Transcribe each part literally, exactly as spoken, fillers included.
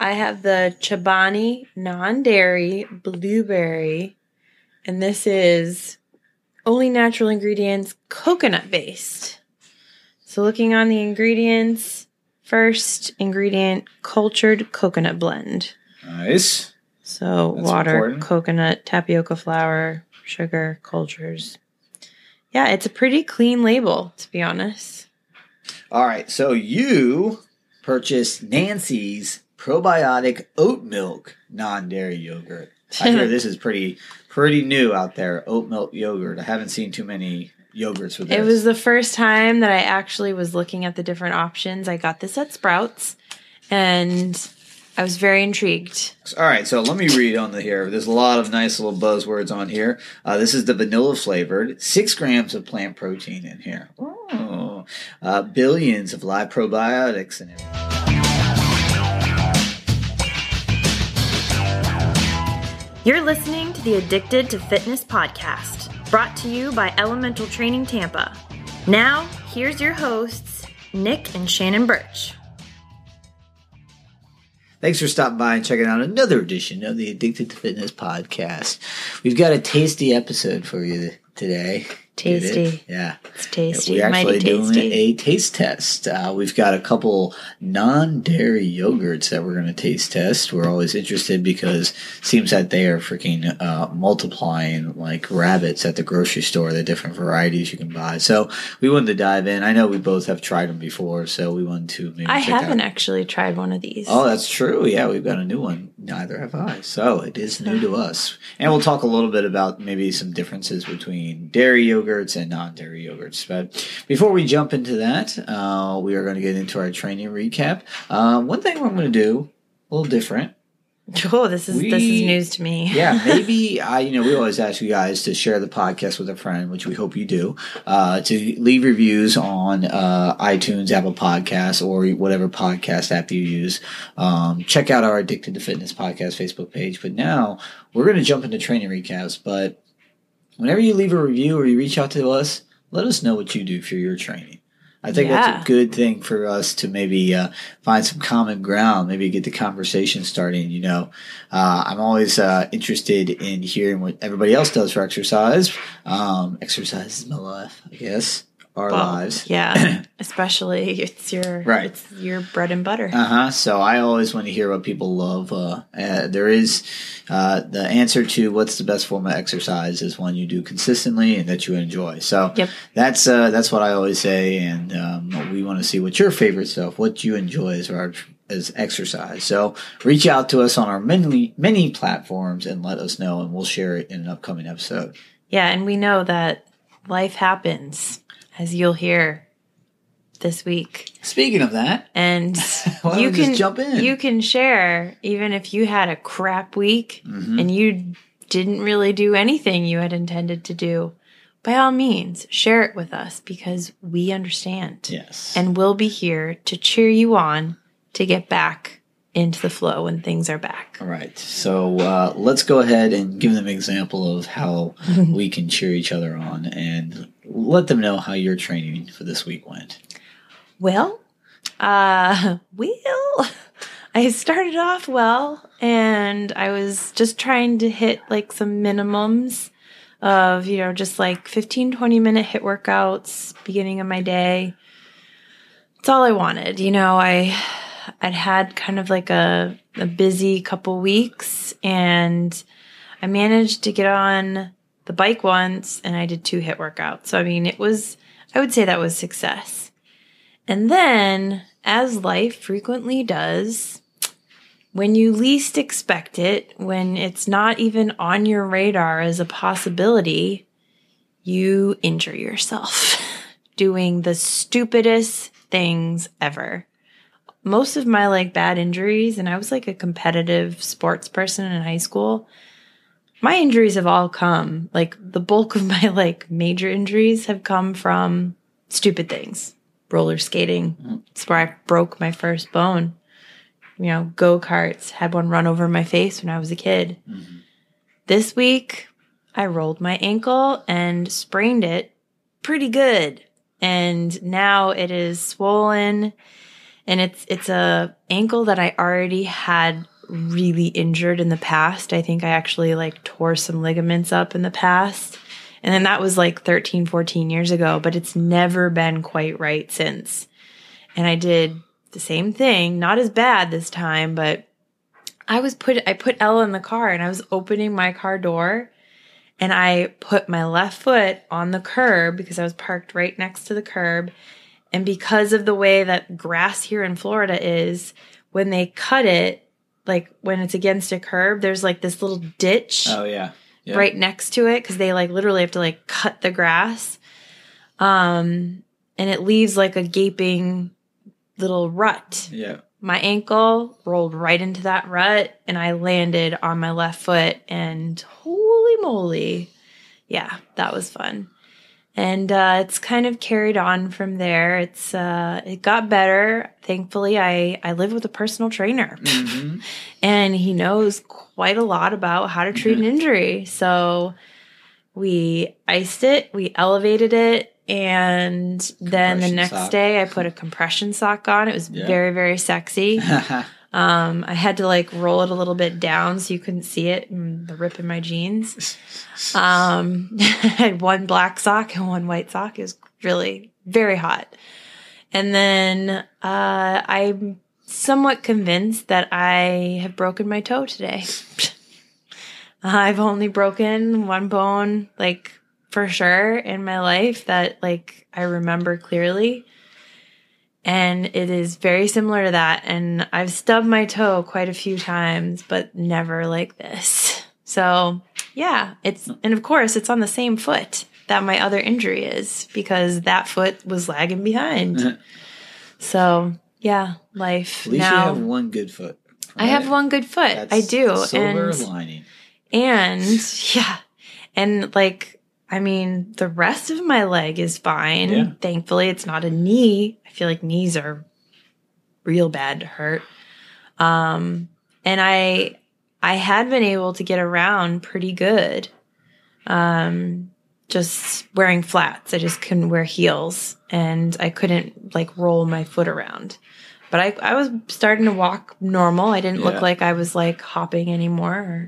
I have the Chobani non-dairy blueberry, and this is only natural ingredients, coconut-based. So looking on the ingredients, first ingredient, cultured coconut blend. Nice. So That's water, important. coconut, tapioca flour, sugar, cultures. Yeah, it's a pretty clean label, to be honest. All right, so you purchased Nancy's probiotic oat milk non-dairy yogurt. I hear this is pretty pretty new out there, oat milk yogurt. I haven't seen too many yogurts with this. It was the first time that I actually was looking at the different options. I got this at Sprouts, and I was very intrigued. All right, so let me read on the here. There's a lot of nice little buzzwords on here. Uh, this is the vanilla flavored, six grams of plant protein in here. Oh, uh, billions of live probiotics in it. You're listening to the Addicted to Fitness podcast, brought to you by Elemental Training Tampa. Now, here's your hosts, Nick and Shannon Birch. Thanks for stopping by and checking out another edition of the Addicted to Fitness podcast. We've got a tasty episode for you today. Tasty. Yeah. It's tasty. We're actually Mighty doing tasty. a taste test. Uh, we've got a couple non-dairy yogurts that we're going to taste test. We're always interested because it seems that they are freaking uh, multiplying like rabbits at the grocery store, the different varieties you can buy. So we wanted to dive in. I know we both have tried them before, so we wanted to maybe I check haven't out. actually tried one of these. Oh, that's true. Yeah, we've got a new one. Neither have I. So it is new to us. And we'll talk a little bit about maybe some differences between dairy yogurts and non-dairy yogurts. But before we jump into that, uh, we are going to get into our training recap. Uh, one thing we're going to do, a little different. Oh, this is We- this is news to me. Yeah, maybe I, you know, we always ask you guys to share the podcast with a friend, which we hope you do. Uh, to leave reviews on uh, iTunes, Apple Podcasts, or whatever podcast app you use. Um, check out our Addicted to Fitness podcast Facebook page. But now we're going to jump into training recaps. But whenever you leave a review or you reach out to us, let us know what you do for your training. I think Yeah. that's a good thing for us to maybe uh, find some common ground, maybe get the conversation starting. You know, uh, I'm always uh, interested in hearing what everybody else does for exercise. Um, exercise is my life, I guess, our Well, lives. Yeah. Especially it's your Right. it's your bread and butter. Uh huh. So I always want to hear what people love. Uh, uh, there is uh, the answer to what's the best form of exercise is one you do consistently and that you enjoy. So Yep. that's uh, that's what I always say, and um, we want to see what your favorite stuff, what you enjoy as our as exercise. So reach out to us on our many many platforms and let us know, and we'll share it in an upcoming episode. Yeah, and we know that life happens, as you'll hear this week. Speaking of that, And Why don't you we just can jump in? you can share even if you had a crap week Mhm. and you didn't really do anything you had intended to do. By all means, share it with us because we understand. yes, And we'll be here to cheer you on to get back into the flow when things are back. all right. So uh, let's go ahead and give them an example of how we can cheer each other on and let them know how your training for this week went. Well, uh, well, I started off well, and I was just trying to hit like some minimums of, you know, just like fifteen, twenty minute hit workouts beginning of my day. That's all I wanted. You know, I, I'd had kind of like a, a busy couple weeks, and I managed to get on the bike once, and I did two hit workouts. So, I mean, it was, I would say that was success. And then, as life frequently does, when you least expect it, when it's not even on your radar as a possibility, you injure yourself doing the stupidest things ever. Most of my like bad injuries, and I was like a competitive sports person in high school, my injuries have all come, like the bulk of my like major injuries have come from stupid things. Roller skating. It's where I broke my first bone. You know, go-karts. Had one run over my face when I was a kid. Mm-hmm. This week, I rolled my ankle and sprained it pretty good. And now it is swollen And it's it's a ankle that I already had really injured in the past. I think I actually like tore some ligaments up in the past. And then that was like thirteen, fourteen years ago, but it's never been quite right since. And I did the same thing, not as bad this time, but I was put I put Ella in the car and I was opening my car door and I put my left foot on the curb because I was parked right next to the curb. And because of the way that grass here in Florida is, when they cut it, like when it's against a curb, there's like this little ditch Oh, yeah. Yep. right next to it because they like literally have to like cut the grass. Um, and it leaves like a gaping little rut. Yeah. My ankle rolled right into that rut and I landed on my left foot and holy moly. Yeah, that was fun. And uh, it's kind of carried on from there. It's uh, it got better. Thankfully, I, I live with a personal trainer. Mm-hmm. And he knows quite a lot about how to treat an injury. So we iced it, we elevated it, and then the Compression next sock. day I put a compression sock on. It was Yeah. very, very sexy. Um, I had to like roll it a little bit down so you couldn't see it and the rip in my jeans. Um, I had one black sock and one white sock. It was really very hot. And then uh, I'm somewhat convinced that I have broken my toe today. I've only broken one bone, like for sure in my life that like I remember clearly. And it is very similar to that. And I've stubbed my toe quite a few times, but never like this. So yeah, it's, and of course it's on the same foot that my other injury is because that foot was lagging behind. So yeah, life. At least now, you have one good foot. I have one good foot. That's I do. silver and, lining. and yeah, and like, I mean, the rest of my leg is fine. Yeah. Thankfully, it's not a knee. I feel like knees are real bad to hurt. Um, and I, I had been able to get around pretty good. Um, just wearing flats. I just couldn't wear heels and I couldn't like roll my foot around. But I, I was starting to walk normal. I didn't Yeah. look like I was like hopping anymore. Or...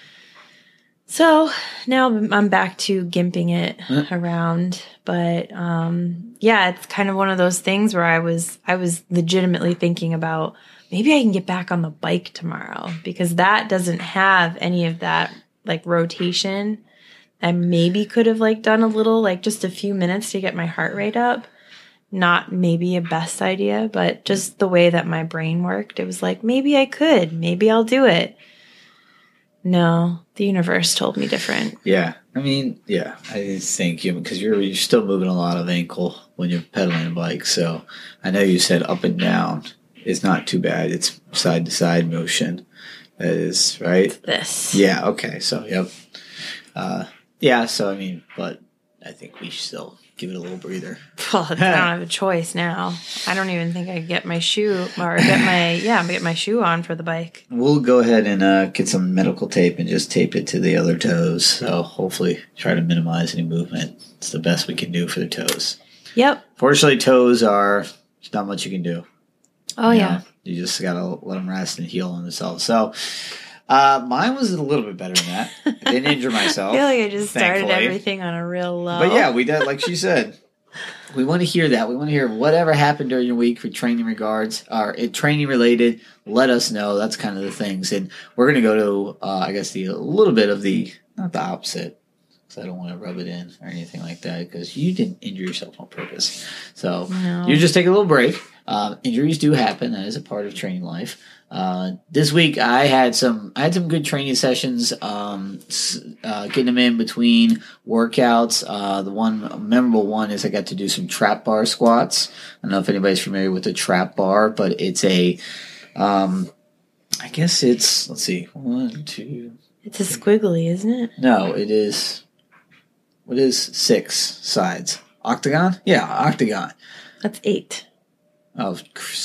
So now I'm back to gimping it Huh. around. But um, yeah, it's kind of one of those things where I was I was legitimately thinking about maybe I can get back on the bike tomorrow because that doesn't have any of that like rotation. I maybe could have like done a little, like just a few minutes to get my heart rate up. Not maybe a best idea, but just the way that my brain worked, it was like, maybe I could, maybe I'll do it. No, the universe told me different. Yeah. I mean, yeah, I just think you, because you're, you're still moving a lot of ankle when you're pedaling a bike. So I know you said up and down is not too bad. It's side to side motion. That is, right? This. Yeah. Okay. So, yep. Uh, yeah. So, I mean, but I think we should still give it a little breather. Well, I don't have a choice now. I don't even think I could get my shoe or get my, yeah, get my shoe on for the bike. We'll go ahead and uh, get some medical tape and just tape it to the other toes. So hopefully try to minimize any movement. It's the best we can do for the toes. Yep. Fortunately, toes are, there's not much you can do. Oh, You yeah. know, you just got to let them rest and heal on themselves. So uh, mine was a little bit better than that. I didn't injure myself. I feel like I just started thankfully. everything on a real low. But yeah, we did, like she said, we want to hear that. We want to hear whatever happened during your week for training regards or it training related. Let us know. That's kind of the things. And we're going to go to, uh, I guess, the a little bit of the, not the opposite, because I don't want to rub it in or anything like that, because you didn't injure yourself on purpose. So No. you just take a little break. Uh, injuries do happen. That is a part of training life. Uh, this week I had some, I had some good training sessions, um, s- uh, getting them in between workouts. Uh, the one memorable one is I got to do some trap bar squats. I don't know if anybody's familiar with the trap bar, but it's a, um, I guess it's, let's see, one, two, It's a squiggly, isn't it? no, it is, what is six sides? Octagon? Yeah, octagon. That's eight. Oh,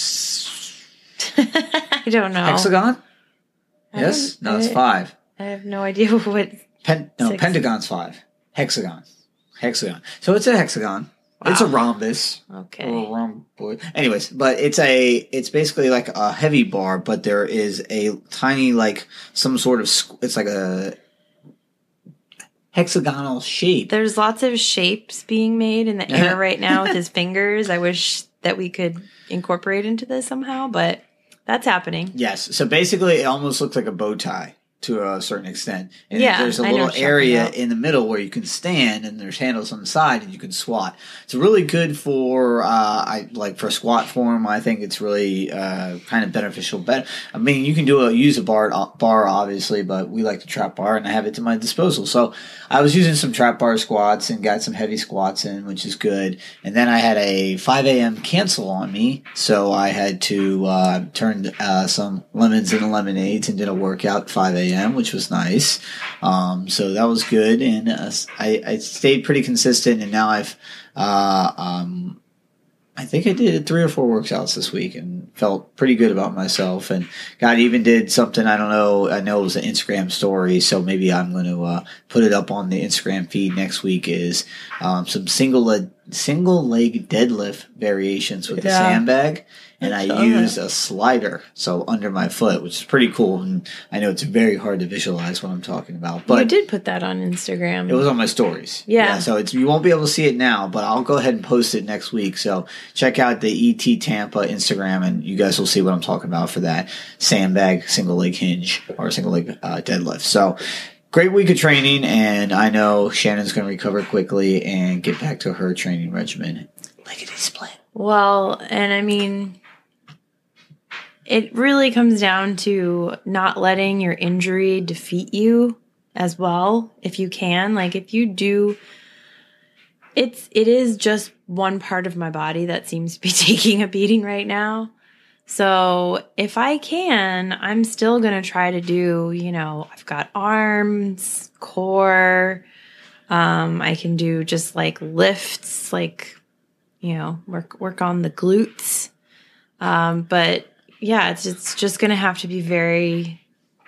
I don't know. hexagon? I Yes? don't- No, it's I- five. I have no idea what. Pen, no, Six. pentagon's five. Hexagon. Hexagon. So it's a hexagon. Wow. It's a rhombus. Okay. Or a rhomboid. Anyways, but it's a it's basically like a heavy bar, but there is a tiny like some sort of it's like a hexagonal shape. There's lots of shapes being made in the air right now with his fingers. I wish that we could incorporate into this somehow, but that's happening. Yes. So basically, it almost looks like a bow tie to a certain extent. And yeah, there's a I know little what you're area talking about. in the middle where you can stand, and there's handles on the side, and you can squat. It's really good for, uh, I like for squat form. I think it's really uh, kind of beneficial. But I mean, you can do a use a bar bar obviously, but we like the trap bar, and I have it to my disposal. So I was using some trap bar squats and got some heavy squats in, which is good. And then I had a five a.m. cancel on me, so I had to uh, turn uh, some lemons into lemonades and did a workout at five a.m., which was nice. Um, so that was good, and uh, I, I stayed pretty consistent. And now I've, uh, um, I think I did three or four workouts this week, and felt pretty good about myself. And God even did something, I don't know. I know it was an Instagram story, so maybe I'm going to uh, put it up on the Instagram feed next week. Is um, some single leg single leg deadlift variations with the Yeah. sandbag. And I saw used that. a slider, so under my foot, which is pretty cool. And I know it's very hard to visualize what I'm talking about, but You did put that on Instagram. it was on my stories. Yeah. So it's you won't be able to see it now, but I'll go ahead and post it next week. So check out the E T Tampa Instagram, and you guys will see what I'm talking about for that sandbag single leg hinge or single leg uh, deadlift. So great week of training, and I know Shannon's going to recover quickly and get back to her training regimen. Lickety split. Well, and I mean, it really comes down to not letting your injury defeat you as well, if you can. Like, if you do, it's it is just one part of my body that seems to be taking a beating right now. So if I can, I'm still going to try to do, you know, I've got arms, core, um, I can do just like lifts, like, you know, work work on the glutes. Um, but yeah, it's it's just going to have to be very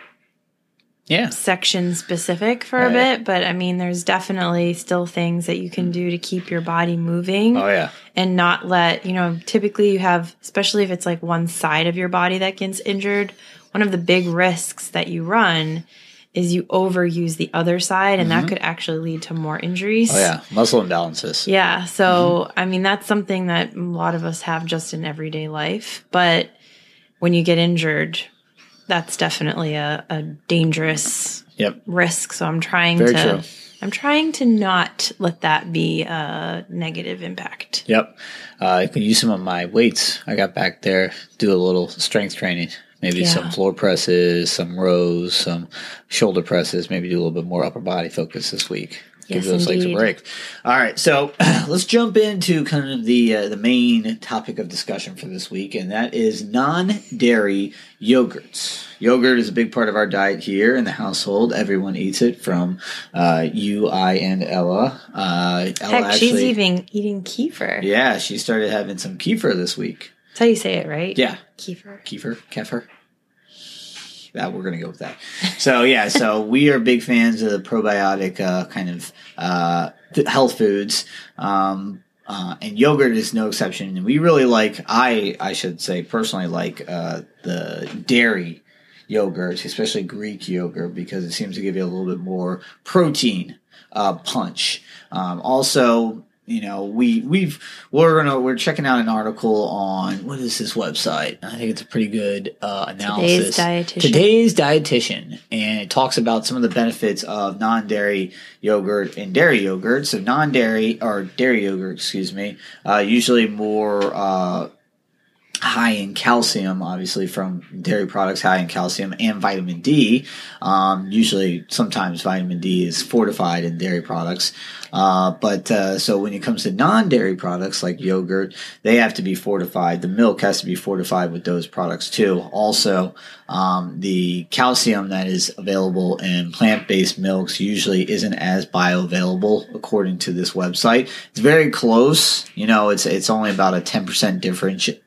Yeah. section specific for Right. a bit. But I mean, there's definitely still things that you can do to keep your body moving Oh, yeah. and not let, you know, typically you have, especially if it's like one side of your body that gets injured, one of the big risks that you run is you overuse the other side, and that could actually lead to more injuries. Oh, yeah. Muscle imbalances. Yeah. So, I mean, that's something that a lot of us have just in everyday life. But when you get injured, that's definitely a, a dangerous Yep. risk. So I'm trying Very to, true. I'm trying to not let that be a negative impact. Yep. Uh, I can use some of my weights. I got back there, do a little strength training. Maybe Yeah. some floor presses, some rows, some shoulder presses. Maybe do a little bit more upper body focus this week. Give Yes, those legs a indeed. break. All right, so let's jump into kind of the uh, the main topic of discussion for this week, and that is non-dairy yogurts. Yogurt is a big part of our diet here in the household. Everyone eats it, from uh, you, I, and Ella. Uh, Ella Heck, she's actually, even eating kefir. yeah, she started having some kefir this week. That's how you say it, right? Yeah. Kefir. Kefir, kefir. That we're gonna go with that. So yeah, so we are big fans of the probiotic uh, kind of uh, th- health foods, um, uh, and yogurt is no exception. And we really like, I I should say personally like uh, the dairy yogurt, especially Greek yogurt, because it seems to give you a little bit more protein uh, punch. Um, also, you know, we we've we're gonna we're checking out an article on, what is this website? I think it's a pretty good uh, analysis. Today's Dietitian. Today's Dietitian, and it talks about some of the benefits of non-dairy yogurt and dairy yogurt. So non-dairy or dairy yogurt, excuse me, uh, usually more uh, high in calcium, obviously from dairy products, high in calcium and vitamin D. Um, usually, sometimes vitamin D is fortified in dairy products. Uh, but uh, so when it comes to non-dairy products like yogurt, they have to be fortified. The milk has to be fortified with those products too. Also, um, the calcium that is available in plant-based milks usually isn't as bioavailable, according to this website. It's very close. You know, it's it's only about a ten percent difference difference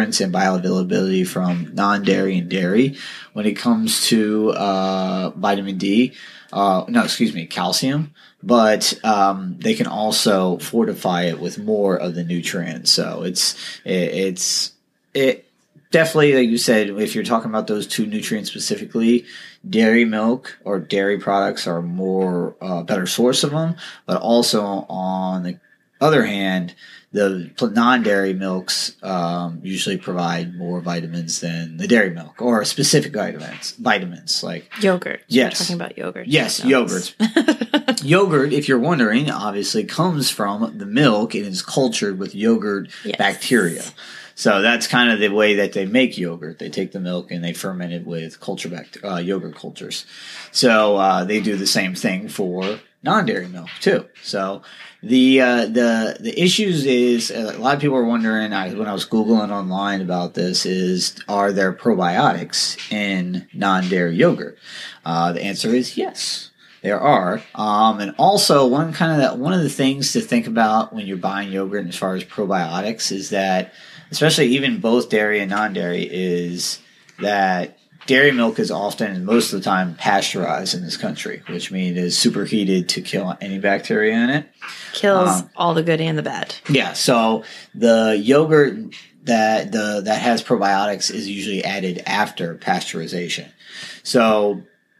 difference in bioavailability from non-dairy and dairy when it comes to uh, vitamin D. Uh, no, excuse me, calcium. But um, they can also fortify it with more of the nutrients. So it's it, it's it definitely, like you said, if you're talking about those two nutrients specifically, dairy milk or dairy products are more uh, better source of them. But also on the other hand, the non-dairy milks um, usually provide more vitamins than the dairy milk or specific vitamins. Vitamins like yogurt. Yes, we're talking about yogurt. Yes, no, yogurt. Yogurt, if you're wondering, obviously comes from the milk and is cultured with yogurt yes. bacteria. So that's kind of the way that they make yogurt. They take the milk and they ferment it with culture bact- uh, yogurt cultures. So uh, they do the same thing for non-dairy milk too. So the uh, the the issues is uh, a lot of people are wondering. I, when I was Googling online about this, is are there probiotics in non-dairy yogurt? Uh, the answer is yes. There are, um, and also one kind of that one of the things to think about when you're buying yogurt, as far as probiotics, is that, especially even both dairy and non-dairy, is that dairy milk is often and most of the time pasteurized in this country, which means it's superheated to kill any bacteria in it. Kills um, all the good and the bad. Yeah, so the yogurt that the that has probiotics is usually added after pasteurization. So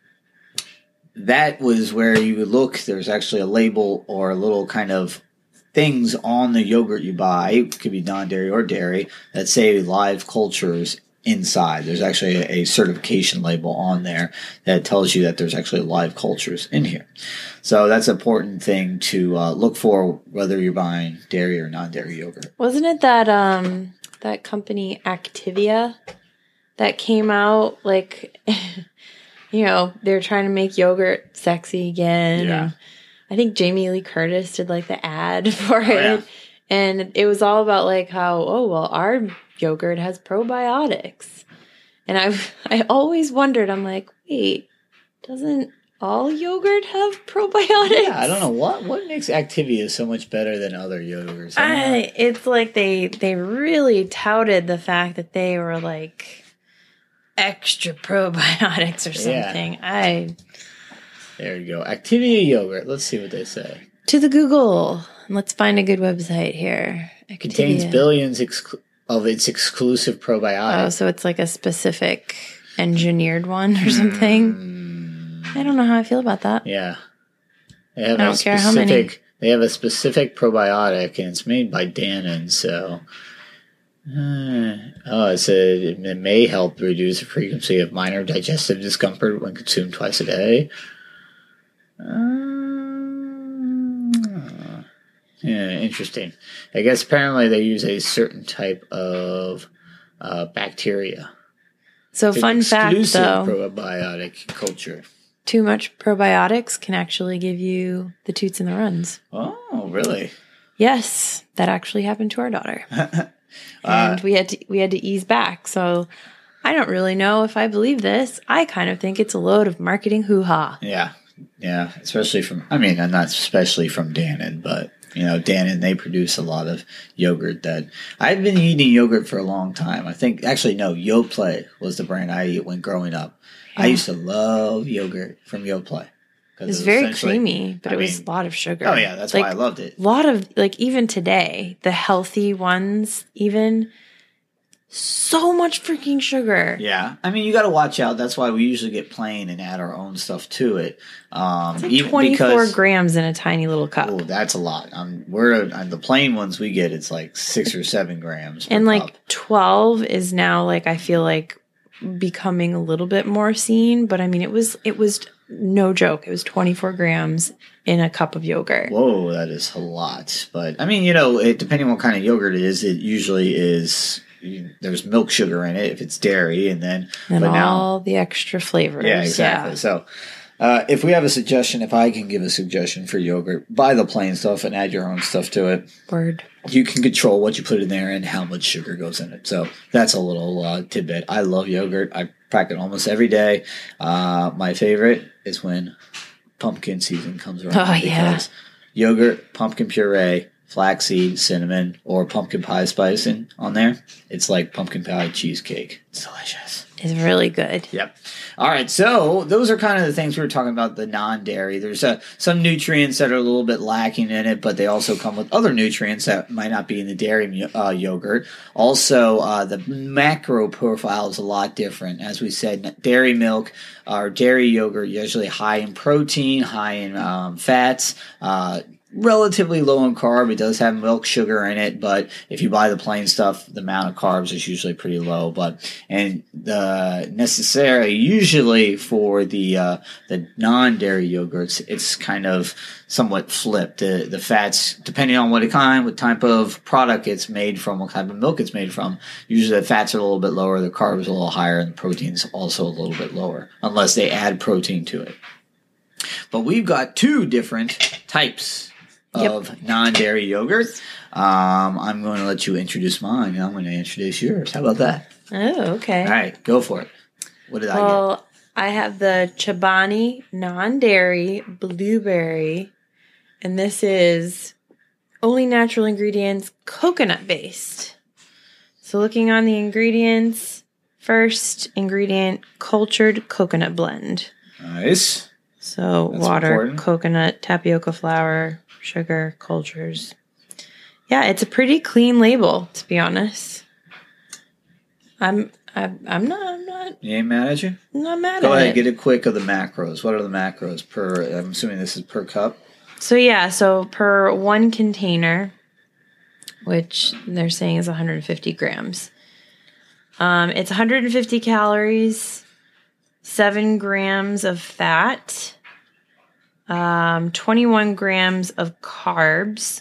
that was where you would look. There's actually a label or a little kind of things on the yogurt you buy, it could be non-dairy or dairy, that say live cultures inside. There's actually a, a certification label on there that tells you that there's actually live cultures in here. So that's an important thing to uh, look for, whether you're buying dairy or non-dairy yogurt. Wasn't it that um that company Activia that came out like you know, they're trying to make yogurt sexy again. Yeah. And I think Jamie Lee Curtis did like the ad for it. Oh, yeah. And it was all about like how, oh, well, our yogurt has probiotics. And I I always wondered, I'm like, wait, doesn't all yogurt have probiotics? Yeah, I don't know. What what makes Activia so much better than other yogurts? I, I it's like they they really touted the fact that they were like extra probiotics or something. Yeah. I There you go. Activia yogurt. Let's see what they say. To the Google. Let's find a good website here. Activia. Contains billions exclu- of its exclusive probiotics. Oh, so it's like a specific engineered one or something? Mm. I don't know how I feel about that. Yeah. They have I a don't specific, care how many. They have a specific probiotic, and it's made by Dannon, so... Uh, oh, it said it may help reduce the frequency of minor digestive discomfort when consumed twice a day. Uh, yeah, interesting. I guess apparently they use a certain type of uh, bacteria. So it's fun fact, though, probiotic culture. Too much probiotics can actually give you the toots and the runs. Oh, really? Yes, that actually happened to our daughter. And uh, we had to we had to ease back. So I don't really know if I believe this. I kind of think it's a load of marketing hoo-ha. Yeah. Yeah. Especially from, I mean, not especially from Dannon, but, you know, Dannon, they produce a lot of yogurt that, I've been eating yogurt for a long time. I think, actually, no, Yoplait was the brand I ate when growing up. Yeah. I used to love yogurt from Yoplait. It was, it was very creamy, but I it was mean, a lot of sugar. Oh, yeah, that's like, why I loved it. A lot of, like, even today, the healthy ones, even, so much freaking sugar. Yeah. I mean, you got to watch out. That's why we usually get plain and add our own stuff to it. Um, it's like even twenty-four because, grams in a tiny little cup. Oh, that's a lot. Um, we're uh, the plain ones we get, it's like six or seven grams. And, like, cup. twelve is now, like, I feel like becoming a little bit more seen. But, I mean, it was, it was... no joke. It was twenty-four grams in a cup of yogurt. Whoa, that is a lot. But, I mean, you know, it, depending on what kind of yogurt it is, it usually is, you, there's milk sugar in it if it's dairy, and then... And but all now, the extra flavors. Yeah, exactly. Yeah. So, uh, if we have a suggestion, if I can give a suggestion for yogurt, buy the plain stuff and add your own stuff to it. Word. You can control what you put in there and how much sugar goes in it. So, that's a little uh, tidbit. I love yogurt. I crack it almost every day. Uh, my favorite is when pumpkin season comes around. Oh, yeah. Yogurt, pumpkin puree, flaxseed, cinnamon, or pumpkin pie spice in, on there. It's like pumpkin pie cheesecake. It's delicious. It's really good. Yep. All right. So those are kind of the things we were talking about, the non-dairy. There's uh, some nutrients that are a little bit lacking in it, but they also come with other nutrients that might not be in the dairy uh, yogurt. Also, uh, the macro profile is a lot different. As we said, dairy milk or dairy yogurt usually high in protein, high in um, fats, uh, relatively low in carb. It does have milk sugar in it, but if you buy the plain stuff, the amount of carbs is usually pretty low. But and the necessary usually for the uh, the non-dairy yogurts, it's kind of somewhat flipped. The the fats, depending on what kind, what type of product it's made from, what type of milk it's made from, usually the fats are a little bit lower, the carbs are a little higher, and the protein's also a little bit lower, unless they add protein to it. But we've got two different types of yep. non-dairy yogurt. Um, I'm going to let you introduce mine, and I'm going to introduce yours. How about that? Oh, okay. All right, go for it. What did well, I get? Well, I have the Chobani non-dairy blueberry, and this is only natural ingredients, coconut-based. So looking on the ingredients, first ingredient, cultured coconut blend. Nice. So That's water, important. coconut, tapioca flour, sugar, cultures. Yeah, it's a pretty clean label, to be honest. I'm I'm, I'm not I'm not You ain't mad at you? I'm not mad Go at ahead, it. get a quick of the macros. What are the macros per? I'm assuming this is per cup. So yeah, so per one container, which they're saying is one hundred fifty grams. Um, it's one hundred fifty calories, seven grams of fat, um, twenty-one grams of carbs,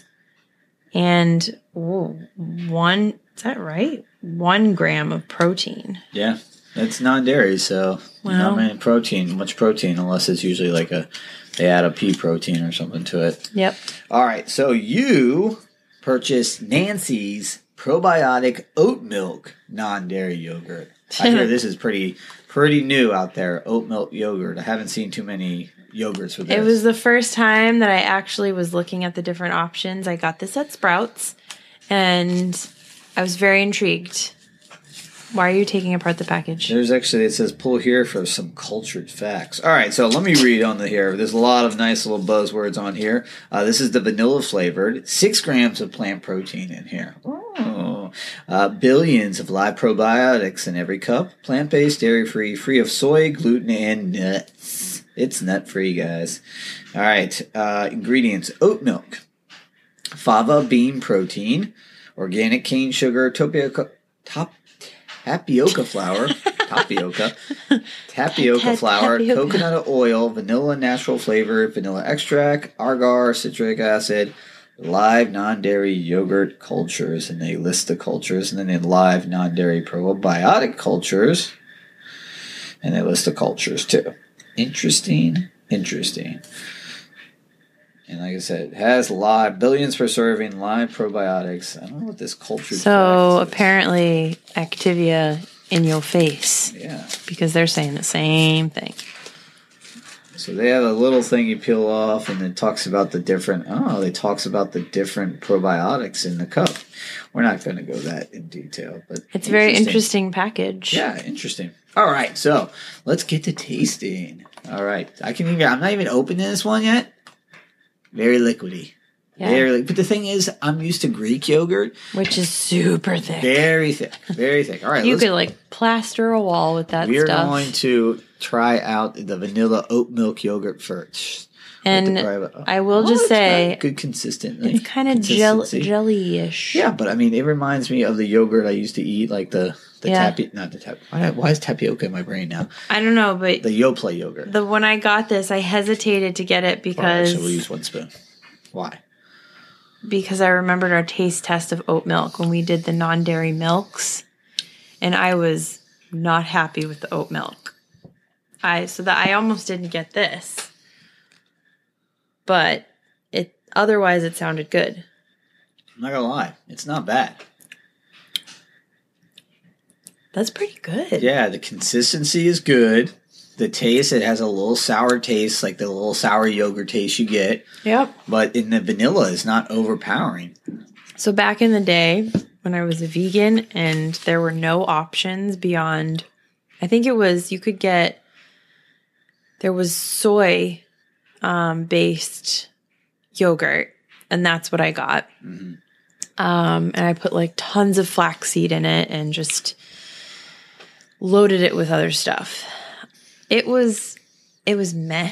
and ooh, one, is that right? One gram of protein. Yeah, it's non-dairy, so Wow. not many protein, much protein, unless it's usually like a, they add a pea protein or something to it. Yep. All right, so you purchased Nancy's probiotic oat milk non-dairy yogurt. I hear this is pretty pretty new out there, oat milk yogurt. I haven't seen too many yogurts with this. It was the first time that I actually was looking at the different options. I got this at Sprouts, and I was very intrigued. Why are you taking apart the package? There's actually, it says pull here for some cultured facts. All right, so let me read on the here. There's a lot of nice little buzzwords on here. Uh, this is the vanilla flavored. Six grams of plant protein in here. Oh. Uh, billions of live probiotics in every cup. Plant-based, dairy-free, free of soy, gluten, and nuts. It's nut-free, guys. All right, uh, ingredients. Oat milk. Fava bean protein. Organic cane sugar. Tapioca, top, tapioca flour. tapioca. Tapioca flour. Tapioca. Coconut oil. Vanilla natural flavor. Vanilla extract. Agar. Citric acid. Live non-dairy yogurt cultures, and they list the cultures, and then in live non-dairy probiotic cultures, and they list the cultures too. Interesting, interesting. And like I said, it has live billions per serving live probiotics. I don't know what this culture. So apparently, Activia in your face. Yeah. Because they're saying the same thing. So they have a little thing you peel off, and it talks about the different. Oh, they talks about the different probiotics in the cup. We're not going to go that in detail, but It's a very interesting package. Yeah, interesting. All right, so let's get to tasting. All right, I can even. I'm not even opening this one yet. Very liquidy. Yeah. Very. Li- but the thing is, I'm used to Greek yogurt, Which is super thick. very thick, very thick. All right, you let's, could like plaster a wall with that we're stuff. going to try out the vanilla oat milk yogurt first. And private, I will just it's say, got good consistency. it's kind of gel- consistency. jelly-ish. Yeah, but I mean, it reminds me of the yogurt I used to eat, like the the Yeah. tapi, not the tap. Why, why is tapioca in my brain now? I don't know, but The Yoplait yogurt. the when I got this, I hesitated to get it All right, because so we'll use one spoon. Why? because I remembered our taste test of oat milk when we did the non-dairy milks, and I was not happy with the oat milk. I so that I almost didn't get this, but it otherwise it sounded good. I'm not gonna lie, it's not bad. That's pretty good. Yeah, the consistency is good. The taste, it has a little sour taste, like the little sour yogurt taste you get. Yep. But in the vanilla, it's not overpowering. So back in the day when I was a vegan and there were no options beyond, I think it was, you could get, there was soy um, based yogurt, and that's what I got. Mm-hmm. Um, and I put like tons of flaxseed in it and just loaded it with other stuff. It was, it was meh.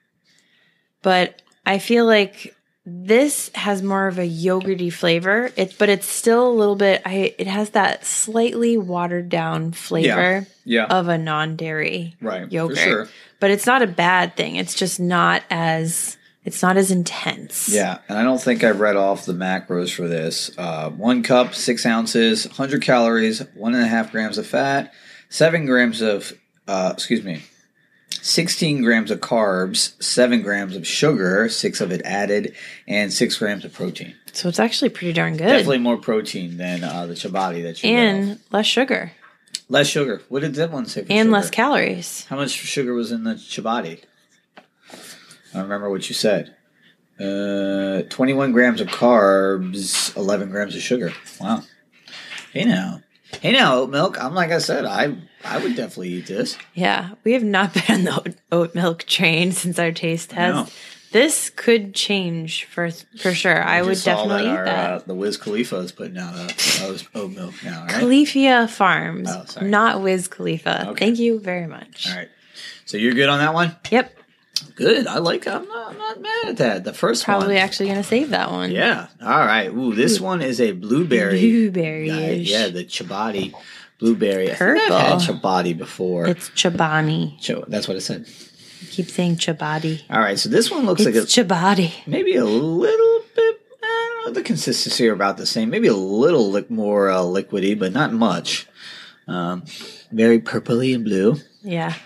But I feel like this has more of a yogurty flavor. It, but it's still a little bit, I, it has that slightly watered down flavor yeah. Yeah. of a non-dairy right, yogurt. For sure. But it's not a bad thing. It's just not as, it's not as intense. Yeah, and I don't think I've read off the macros for this. Uh, one cup, six ounces, one hundred calories, one and a half grams of fat, seven grams of, uh, excuse me, sixteen grams of carbs, seven grams of sugar, six of it added, and six grams of protein. So it's actually pretty darn good. Definitely more protein than uh, the Chobani that you And have. less sugar. Less sugar. What did that one say for And sugar? less calories. How much sugar was in the Chobani? I don't remember what you said. Uh, twenty-one grams of carbs, eleven grams of sugar. Wow. Hey now. Hey now, oat milk. I'm like I said, I I would definitely eat this. Yeah, we have not been on the oat, oat milk train since our taste test. No. This could change for for sure. I, I would definitely that eat our, that. Uh, the Wiz Khalifa is putting out a, oat, oat milk now, right? Khalifa Farms, Oh, sorry. not Wiz Khalifa. Okay. Thank you very much. All right. So you're good on that one? Yep. Good. I like I'm not, I'm not mad at that. The first Probably one. actually going to save that one. Yeah. All right. Ooh, this one is a blueberry. Blueberry-ish. Yeah, the Chobani blueberry. I Purple. think I've had Chobani before. It's Chobani. Ch- that's what it said. I keep saying Chobani. All right. So this one looks It's like a, Chobani. maybe a little bit. I don't know. The consistency are about the same. Maybe a little li- more uh, liquidy, but not much. Um, very purpley and blue. Yeah.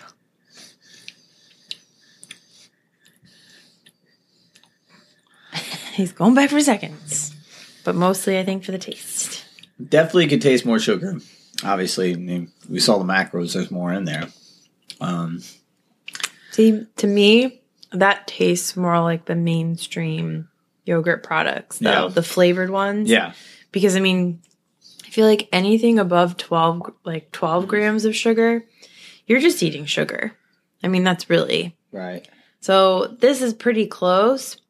He's going back for seconds. But mostly, I think, for the taste. Definitely could taste more sugar. Obviously, I mean, we saw the macros. There's more in there. Um, See, to me, that tastes more like the mainstream yogurt products, though. Yeah. The flavored ones. yeah. Because, I mean, I feel like anything above twelve, like twelve grams of sugar, you're just eating sugar. I mean, that's really. Right. So this is pretty close.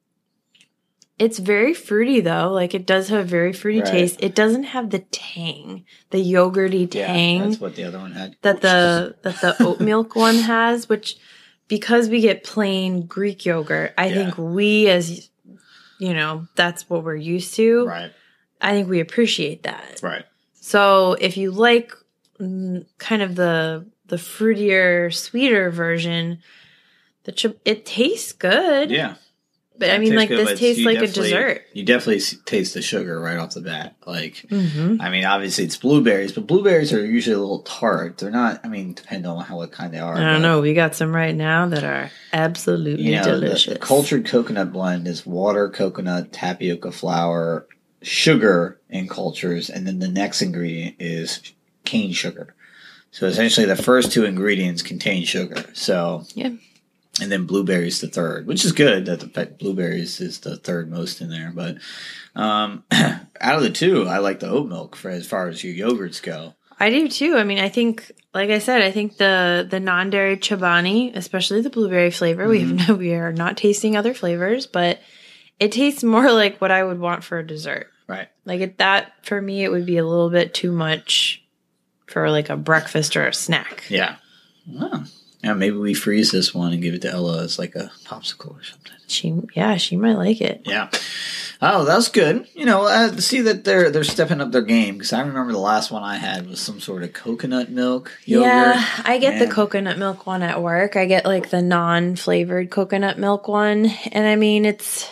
It's very fruity, though. Like, it does have a very fruity Right. taste. It doesn't have the tang, the yogurty tang. Yeah, that's what the other one had. that the that the oat milk one has, which because we get plain Greek yogurt, I Yeah. think we as you know, that's what we're used to. Right. I think we appreciate that. Right. So if you like mm, kind of the the fruitier, sweeter version, the ch- it tastes good. Yeah. But I It mean, tastes like good, this but tastes you like a definitely- dessert. You definitely s- taste the sugar right off the bat. Like, Mm-hmm. I mean, obviously it's blueberries, but blueberries are usually a little tart. They're not. I mean, depending on how what kind they are. I don't but, know. We got some right now that are absolutely You know, the, delicious. the cultured coconut blend is water, coconut, tapioca flour, sugar, and cultures, and then the next ingredient is cane sugar. So essentially, the first two ingredients contain sugar. So Yeah. and then blueberries the third, which is good. That the fact blueberries is the third most in there. But um, out of the two, I like the oat milk for as far as your yogurts go. I do too. I mean, I think, like I said, I think the the non dairy Chobani, especially the blueberry flavor, we have no, we are not tasting other flavors, but it tastes more like what I would want for a dessert. Right. Like it, that for me, it would be a little bit too much for like a breakfast or a snack. Yeah. Oh. Yeah. Maybe we freeze this one and give it to Ella as like a popsicle or something. She, yeah, she might like it. Yeah. Oh, that's good. You know, uh, see that they're they're stepping up their game because I remember the last one I had was some sort of coconut milk yogurt. Yeah, I get the and- coconut milk one at work. I get like the non-flavored coconut milk one, and I mean it's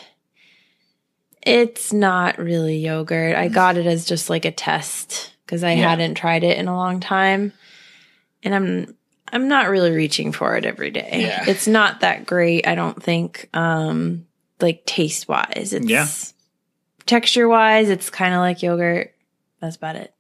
it's not really yogurt. I got it as just like a test because I Yeah. hadn't tried it in a long time, and I'm I'm not really reaching for it every day. Yeah. It's not that great, I don't think. Um, like taste wise, it's Yeah. texture wise, it's kind of like yogurt. That's about it.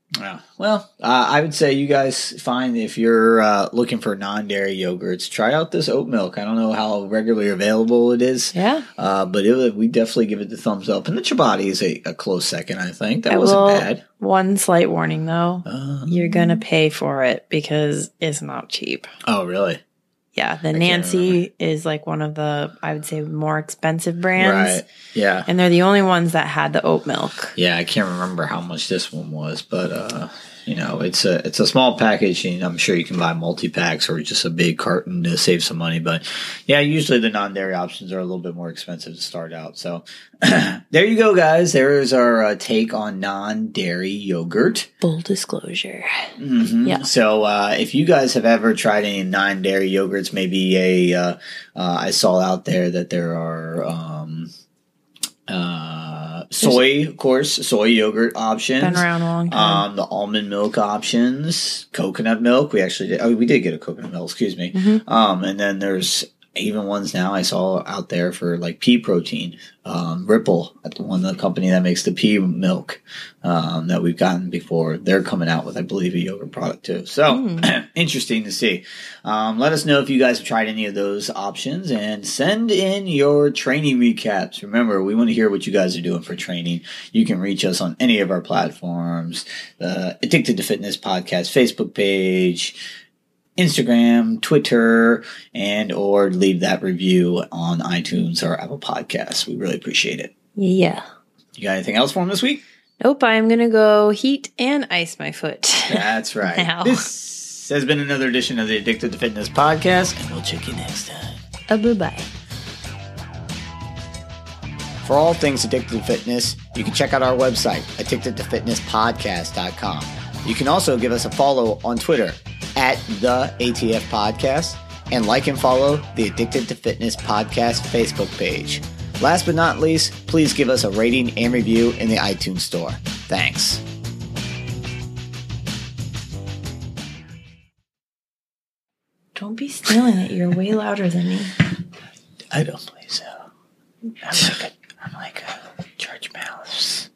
Yeah. Well, uh, I would say you guys find if you're uh, looking for non-dairy yogurts, try out this oat milk. I don't know how regularly available it is. Yeah. Uh, but it, we definitely give it the thumbs up. And the Chobani is a, a close second, I think. That I wasn't will- bad. One slight warning, though. Uh, You're going to pay for it because it's not cheap. oh, really? Yeah, the can't Nancy is like one of the, I would say, more expensive brands. Right. Yeah. And they're the only ones that had the oat milk. Yeah, I can't remember how much this one was, but uh, you know, it's a it's a small package, and I'm sure you can buy multi packs or just a big carton to save some money. But yeah, usually the non dairy options are a little bit more expensive to start out. So there you go, guys. There is our uh, take on non dairy yogurt. Full disclosure. Mm-hmm. Yeah. So uh, if you guys have ever tried any non dairy yogurts, maybe a uh, uh, I saw out there that there are. Um, Uh, soy, of course, soy yogurt options. Been around a long time. Um, the almond milk options, coconut milk. We actually did. Oh, we did get a coconut milk. Excuse me. Mm-hmm. Um, and then there's even ones now I saw out there for like pea protein. Um, Ripple, one of the company that makes the pea milk um, that we've gotten before. They're coming out with, I believe, a yogurt product too. So Mm. interesting to see. Um, let us know if you guys have tried any of those options and send in your training recaps. Remember, we want to hear what you guys are doing for training. You can reach us on any of our platforms, the Addicted to Fitness Podcast Facebook page, Instagram, Twitter, and or leave that review on iTunes or Apple Podcasts. We really appreciate it. Yeah. You got anything else for them this week? Nope, I'm going to go heat and ice my foot. That's right. Now. This has been another edition of the Addicted to Fitness Podcast, and we'll check you next time. Uh, bye-bye. For all things Addicted to Fitness, you can check out our website, addicted to fitness podcast dot com. You can also give us a follow on Twitter at the A T F Podcast, and like and follow the Addicted to Fitness Podcast Facebook page. Last but not least, please give us a rating and review in the iTunes Store. Thanks. Don't be stealing it. You're way louder than me. I don't believe so. I'm like a, I'm like a George Mouse.